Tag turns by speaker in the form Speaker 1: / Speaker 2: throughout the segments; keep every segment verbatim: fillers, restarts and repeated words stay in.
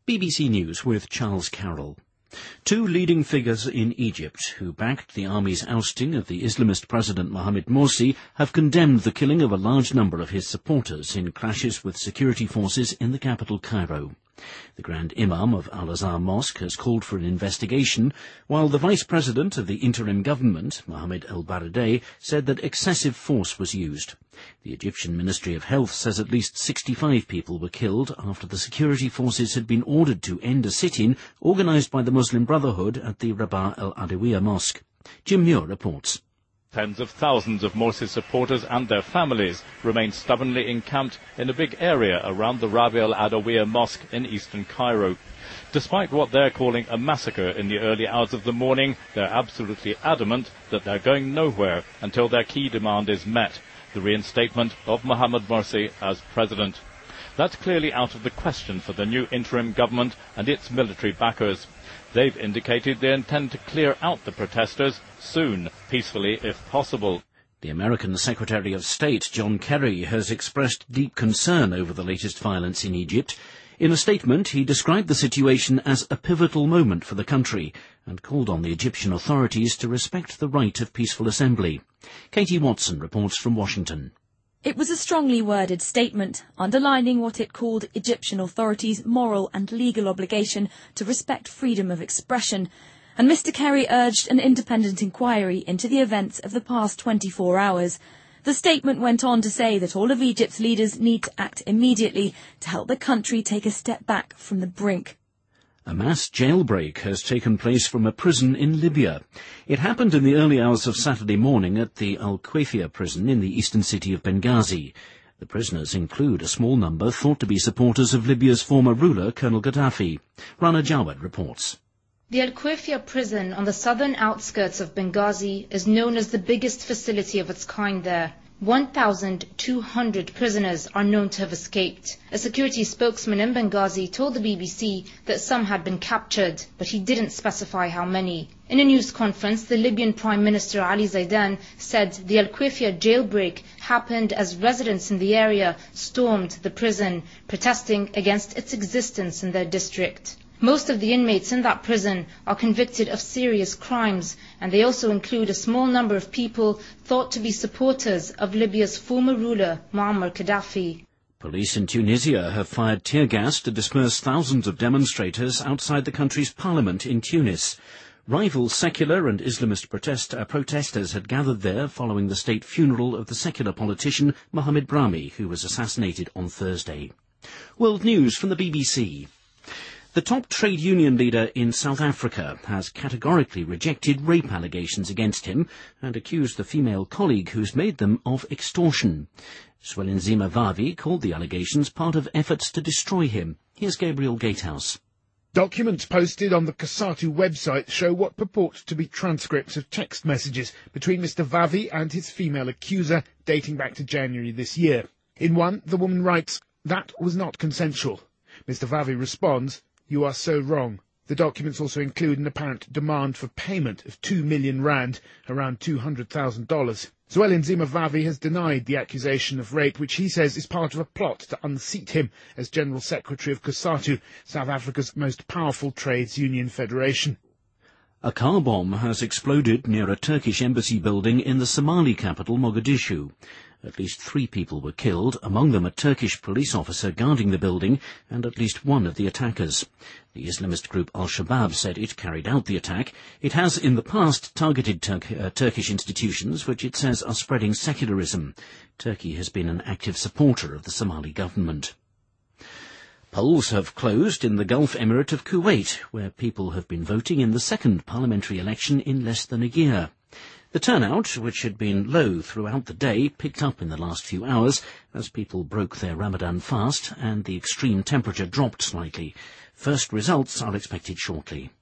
Speaker 1: B B C News with Charles Carroll. Two leading figures in Egypt who backed the army's ousting of the Islamist President Mohamed Morsi have condemned the killing of a large number of his supporters in clashes with security forces in the capital Cairo. The Grand Imam of Al-Azhar Mosque has called for an investigation, while the Vice President of the interim government, Mohamed El-Baradei, said that excessive force was used. The Egyptian Ministry of Health says at least sixty-five people were killed after the security forces had been ordered to end a sit-in organised by the Muslim Brotherhood at the Rabaa El-Adawiya Mosque. Jim Muir reports.
Speaker 2: Tens of thousands of Morsi's supporters and their families remain stubbornly encamped in a big area around the Rabaa El-Adawiya Mosque in eastern Cairo. Despite what they're calling a massacre in the early hours of the morning, they're absolutely adamant that they're going nowhere until their key demand is met, the reinstatement of Mohamed Morsi as president. That's clearly out of the question for the new interim government and its military backers. They've indicated they intend to clear out the protesters soon, peacefully if possible.
Speaker 1: The American Secretary of State, John Kerry, has expressed deep concern over the latest violence in Egypt. In a statement, he described the situation as a pivotal moment for the country and called on the Egyptian authorities to respect the right of peaceful assembly. Katie Watson reports from Washington.
Speaker 3: It was a strongly worded statement, underlining what it called Egyptian authorities' moral and legal obligation to respect freedom of expression, and Mister Kerry urged an independent inquiry into the events of the past twenty-four hours. The statement went on to say that all of Egypt's leaders need to act immediately to help the country take a step back from the brink.
Speaker 1: A mass jailbreak has taken place from a prison in Libya. It happened in the early hours of Saturday morning at the Al-Quaifia prison in the eastern city of Benghazi. The prisoners include a small number thought to be supporters of Libya's former ruler, Colonel Gaddafi. Rana Jawad reports.
Speaker 4: The Al-Quaifia prison on the southern outskirts of Benghazi is known as the biggest facility of its kind there. one thousand two hundred prisoners are known to have escaped. A security spokesman in Benghazi told the B B C that some had been captured, but he didn't specify how many. In a news conference, the Libyan Prime Minister Ali Zaidan said the Al-Quaifia jailbreak happened as residents in the area stormed the prison, protesting against its existence in their district. Most of the inmates in that prison are convicted of serious crimes, and they also include a small number of people thought to be supporters of Libya's former ruler, Muammar Gaddafi.
Speaker 1: Police in Tunisia have fired tear gas to disperse thousands of demonstrators outside the country's parliament in Tunis. Rival secular and Islamist protest, uh, protesters had gathered there following the state funeral of the secular politician Mohamed Brahmi, who was assassinated on Thursday. World News from the B B C. The top trade union leader in South Africa has categorically rejected rape allegations against him and accused the female colleague who's made them of extortion. Zwelinzima Vavi called the allegations part of efforts to destroy him. Here's Gabriel Gatehouse.
Speaker 5: Documents posted on the COSATU website show what purports to be transcripts of text messages between Mister Vavi and his female accuser dating back to January this year. In one, the woman writes, "That was not consensual." Mister Vavi responds, "You are so wrong." The documents also include an apparent demand for payment of two million rand, around two hundred thousand dollars. Zwelinzima Vavi has denied the accusation of rape, which he says is part of a plot to unseat him as General Secretary of COSATU, South Africa's most powerful trades union federation.
Speaker 1: A car bomb has exploded near a Turkish embassy building in the Somali capital, Mogadishu. At least three people were killed, among them a Turkish police officer guarding the building and at least one of the attackers. The Islamist group Al-Shabaab said it carried out the attack. It has in the past targeted Tur- uh, Turkish institutions which it says are spreading secularism. Turkey has been an active supporter of the Somali government. Polls have closed in the Gulf Emirate of Kuwait, where people have been voting in the second parliamentary election in less than a year. The turnout, which had been low throughout the day, picked up in the last few hours as people broke their Ramadan fast and the extreme temperature dropped slightly. First results are expected shortly.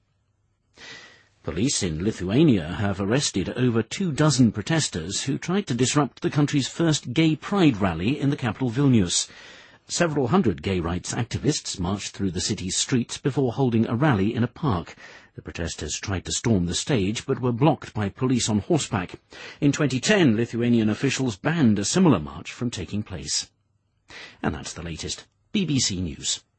Speaker 1: Police in Lithuania have arrested over two dozen protesters who tried to disrupt the country's first gay pride rally in the capital Vilnius. Several hundred gay rights activists marched through the city's streets before holding a rally in a park. The protesters tried to storm the stage, but were blocked by police on horseback. In twenty ten, Lithuanian officials banned a similar march from taking place. And that's the latest. B B C News.